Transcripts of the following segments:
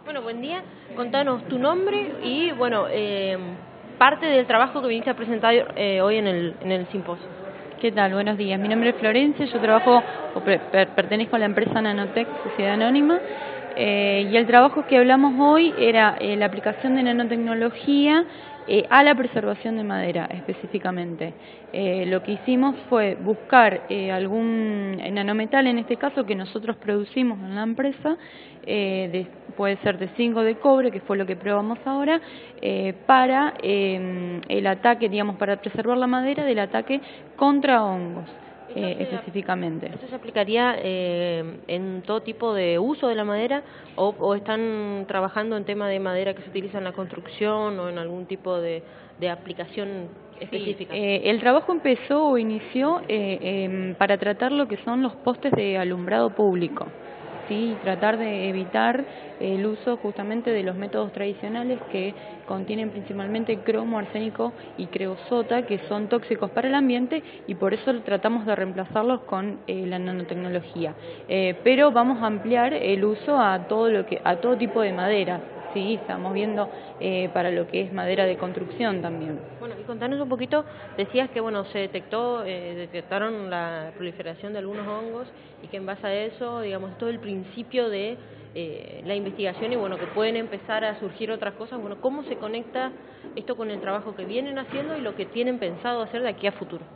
Bueno, buen día. Contanos tu nombre y, bueno, parte del trabajo que viniste a presentar hoy en el simposio. ¿Qué tal? Buenos días. Mi nombre es Florencia, yo trabajo pertenezco a la empresa Nanotech Sociedad Anónima y el trabajo que hablamos hoy era la aplicación de nanotecnología a la preservación de madera específicamente. Lo que hicimos fue buscar algún nanometal, en este caso que nosotros producimos en la empresa, puede ser de zinc o de cobre, que fue lo que probamos ahora, para el ataque, digamos, para preservar la madera del ataque contra hongos. Específicamente. ¿Esto se aplicaría en todo tipo de uso de la madera o están trabajando en tema de madera que se utiliza en la construcción o en algún tipo de aplicación específica? Sí, el trabajo empezó o inició para tratar lo que son los postes de alumbrado público. Sí, tratar de evitar el uso justamente de los métodos tradicionales que contienen principalmente cromo, arsénico y creosota, que son tóxicos para el ambiente, y por eso tratamos de reemplazarlos con la nanotecnología. Pero vamos a ampliar el uso a todo tipo de madera. Sí, estamos viendo para lo que es madera de construcción también. Bueno, y contanos un poquito, decías que bueno, se detectaron la proliferación de algunos hongos y que en base a eso, digamos, todo el principio de la investigación y bueno, que pueden empezar a surgir otras cosas. Bueno, ¿cómo se conecta esto con el trabajo que vienen haciendo y lo que tienen pensado hacer de aquí a futuro?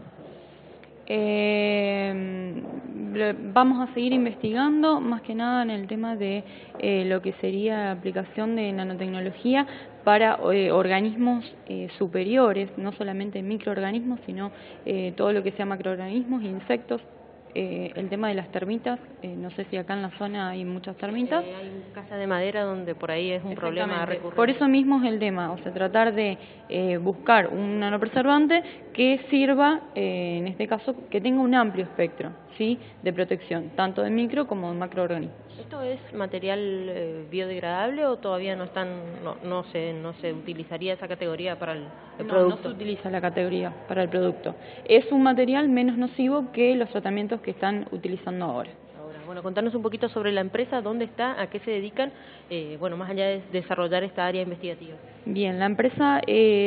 Vamos a seguir investigando más que nada en el tema de lo que sería la aplicación de nanotecnología para organismos superiores, no solamente microorganismos, sino todo lo que sea macroorganismos, insectos. El tema de las termitas, no sé si acá en la zona hay muchas termitas. Hay casas de madera donde por ahí es un problema recurrente. Por eso mismo es el tema, o sea, tratar de buscar un nanopreservante que sirva, en este caso, que tenga un amplio espectro, ¿sí?, de protección, tanto de micro como de macroorganismos. ¿Esto es material biodegradable o todavía no se utilizaría esa categoría para el producto? No se utiliza la categoría para el producto. Es un material menos nocivo que los tratamientos que están utilizando ahora. Bueno, contanos un poquito sobre la empresa, dónde está, a qué se dedican, bueno, más allá de desarrollar esta área investigativa. Bien, la empresa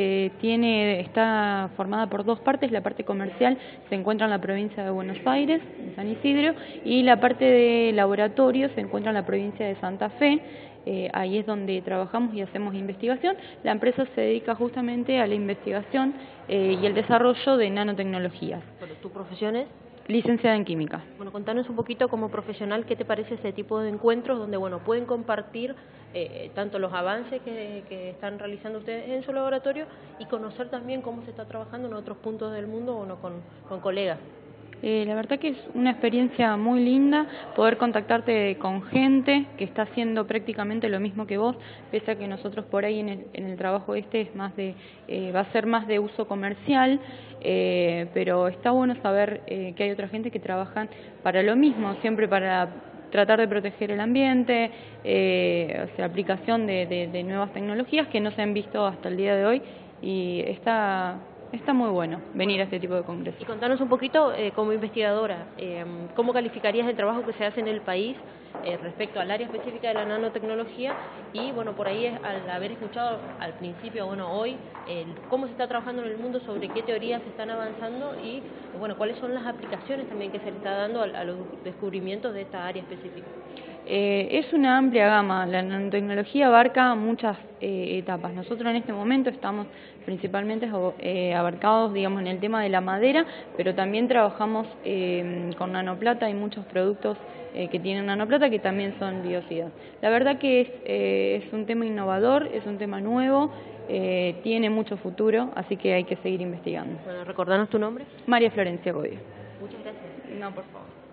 está formada por dos partes. La parte comercial se encuentra en la provincia de Buenos Aires, en San Isidro, y la parte de laboratorio se encuentra en la provincia de Santa Fe. Ahí es donde trabajamos y hacemos investigación. La empresa se dedica justamente a la investigación y el desarrollo de nanotecnologías. ¿Tu profesión es? Licenciada en Química. Bueno, contanos un poquito como profesional qué te parece ese tipo de encuentros donde, bueno, pueden compartir tanto los avances que están realizando ustedes en su laboratorio y conocer también cómo se está trabajando en otros puntos del mundo, bueno, con colegas. La verdad que es una experiencia muy linda poder contactarte con gente que está haciendo prácticamente lo mismo que vos, pese a que nosotros por ahí en el trabajo es más va a ser más de uso comercial, pero está bueno saber que hay otra gente que trabaja para lo mismo, siempre para tratar de proteger el ambiente, o sea, aplicación de nuevas tecnologías que no se han visto hasta el día de hoy, y está muy bueno venir a este tipo de congresos. Y contanos un poquito, como investigadora, ¿cómo calificarías el trabajo que se hace en el país respecto al área específica de la nanotecnología? Y bueno, por ahí al haber escuchado al principio, bueno, hoy, cómo se está trabajando en el mundo, sobre qué teorías se están avanzando y, bueno, cuáles son las aplicaciones también que se le está dando a los descubrimientos de esta área específica. Es una amplia gama, la nanotecnología abarca muchas etapas. Nosotros en este momento estamos principalmente abarcados, digamos, en el tema de la madera, pero también trabajamos con nanoplata. Hay muchos productos que tienen nanoplata que también son biocidas. La verdad que es un tema innovador, es un tema nuevo, tiene mucho futuro, así que hay que seguir investigando. Bueno, recordanos tu nombre. María Florencia Godio. Muchas gracias. No, por favor.